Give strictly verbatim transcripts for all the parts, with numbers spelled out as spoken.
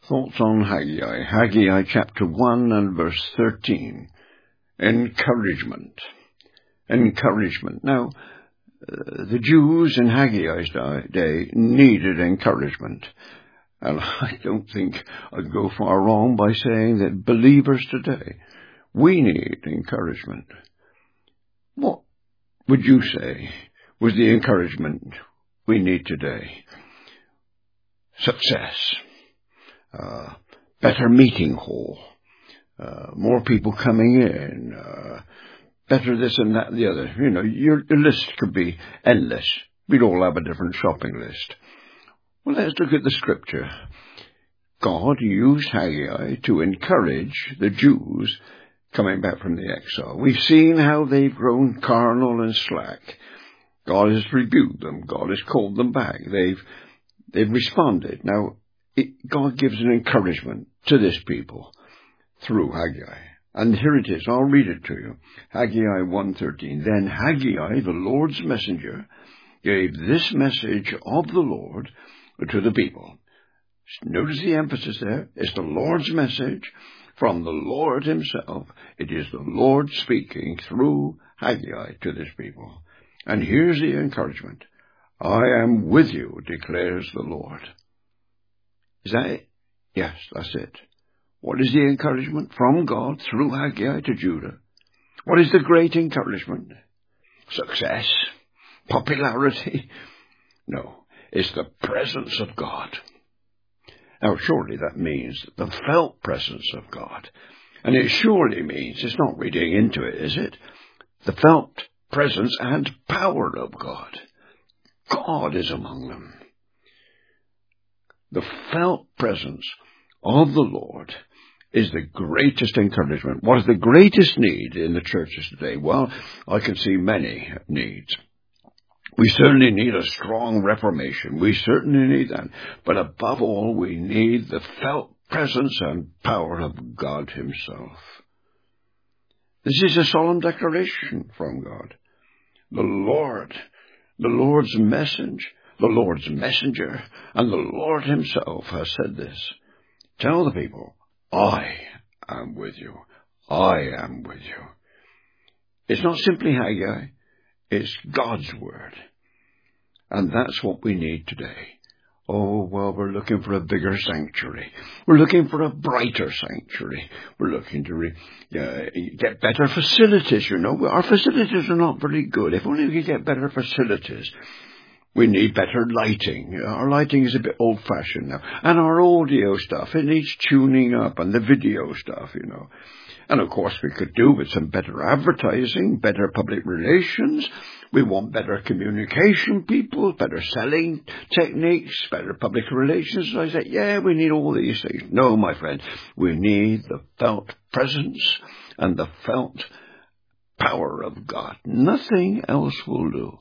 Thoughts on Haggai. Haggai chapter one and verse thirteen. Encouragement. Encouragement. Now, uh, the Jews in Haggai's day needed encouragement. And I don't think I'd go far wrong by saying that believers today, we need encouragement. What would you say was the encouragement we need today? Success. Uh, better meeting hall, uh, more people coming in, uh, better this and that and the other. You know, your, your list could be endless. We'd all have a different shopping list. Well, let's look at the scripture. God used Haggai to encourage the Jews coming back from the exile. We've seen how they've grown carnal and slack. God has rebuked them. God has called them back. They've, they've responded. Now, It, God gives an encouragement to this people through Haggai. And here it is. I'll read it to you. Haggai one thirteen. Then Haggai, the Lord's messenger, gave this message of the Lord to the people. Notice the emphasis there. It's the Lord's message from the Lord himself. It is the Lord speaking through Haggai to this people. And here's the encouragement. I am with you, declares the Lord. Is that it? Yes, that's it. What is the encouragement from God through Haggai to Judah? What is the great encouragement? Success? Popularity? No, it's the presence of God. Now, surely that means the felt presence of God. And it surely means, it's not reading into it, is it? The felt presence and power of God. God is among them. The felt presence of the Lord is the greatest encouragement. What is the greatest need in the churches today? Well, I can see many needs. We certainly need a strong reformation. We certainly need that. But above all, we need the felt presence and power of God himself. This is a solemn declaration from God. The Lord, the Lord's message, the Lord's messenger, and the Lord himself has said this. Tell the people, I am with you. I am with you. It's not simply Haggai. It's God's word. And that's what we need today. Oh, well, we're looking for a bigger sanctuary. We're looking for a brighter sanctuary. We're looking to re, uh, get better facilities, you know. Our facilities are not very good. If only we could get better facilities. We need better lighting. Our lighting is a bit old-fashioned now. And our audio stuff, it needs tuning up, and the video stuff, you know. And, of course, we could do with some better advertising, better public relations. We want better communication people, better selling techniques, better public relations. So I said, yeah, we need all these things. No, my friend, we need the felt presence and the felt power of God. Nothing else will do.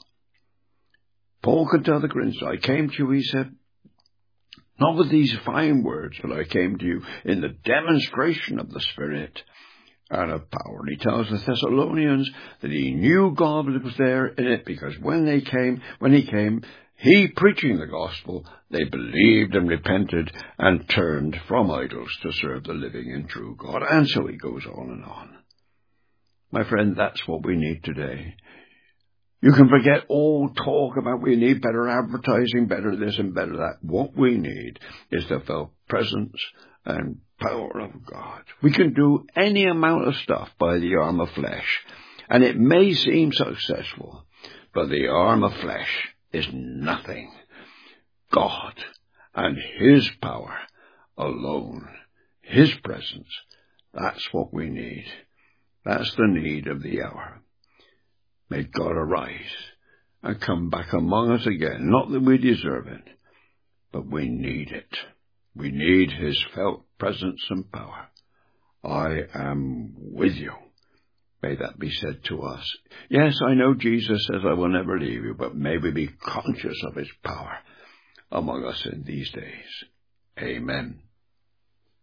Paul could tell the Corinthians, I came to you, he said, not with these fine words, but I came to you in the demonstration of the Spirit and of power. And he tells the Thessalonians that he knew God was there in it, because when they came, when he came, he preaching the gospel, they believed and repented and turned from idols to serve the living and true God. And so he goes on and on. My friend, that's what we need today. You can forget all talk about we need better advertising, better this and better that. What we need is the felt presence and power of God. We can do any amount of stuff by the arm of flesh, and it may seem successful, but the arm of flesh is nothing. God and his power alone, his presence, that's what we need. That's the need of the hour. May God arise and come back among us again. Not that we deserve it, but we need it. We need his felt presence and power. I am with you. May that be said to us. Yes, I know Jesus says I will never leave you, but may we be conscious of his power among us in these days. Amen.